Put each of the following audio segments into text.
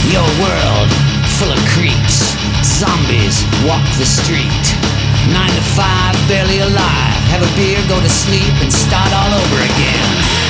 Your world full of creeps. Zombies walk the street. 9 to 5, barely alive. Have a beer, go to sleep, and start all over again.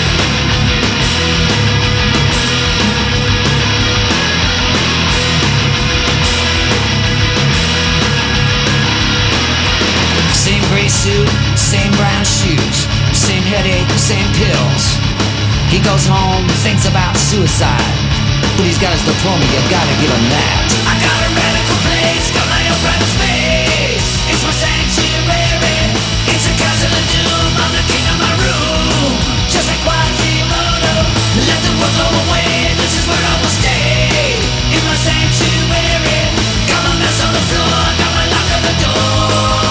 Same gray suit, same brown shoes, same headache, same pills. He goes home, thinks about suicide, but he's got his diploma, you gotta give him that. I got a radical place, got my own private space. It's my sanctuary, it's a castle of doom. I'm the king of my room, just like Quasimodo. Let the world go away, this is where I will stay. In my sanctuary, got my mess on the floor, got my lock on the door.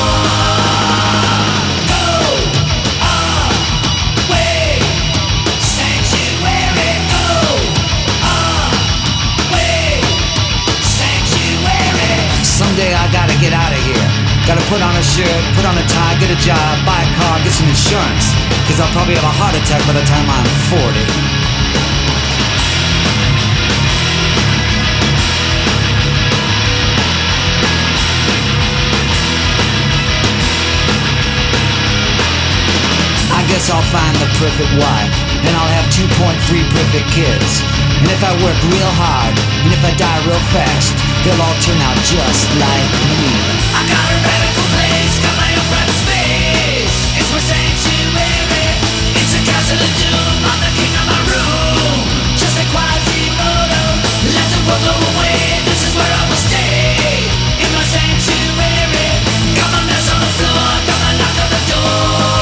Someday I gotta get out of here. Gotta put on a shirt, put on a tie, get a job, buy a car, get some insurance. Cause I'll probably have a heart attack by the time I'm 40. I guess I'll find the perfect wife, and I'll have 2.3 perfect kids. And if I work real hard, and if I die real fast, they'll all turn out just like me. I got a radical place, got my own private space. It's my sanctuary, it's a castle of doom. I'm the king of my room, just like Quasimodo. Let the world go away, this is where I will stay. In my sanctuary, got my mess on the floor, got my lock on the door.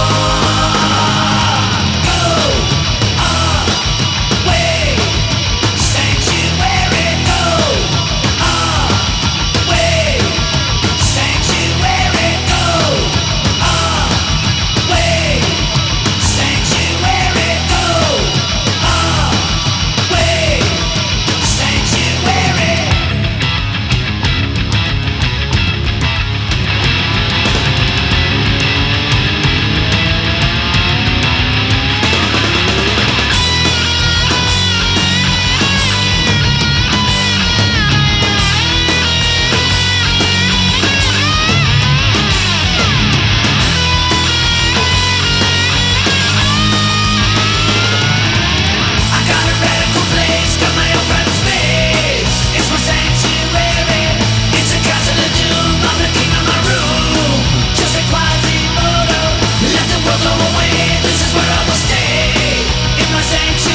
Sanctuary.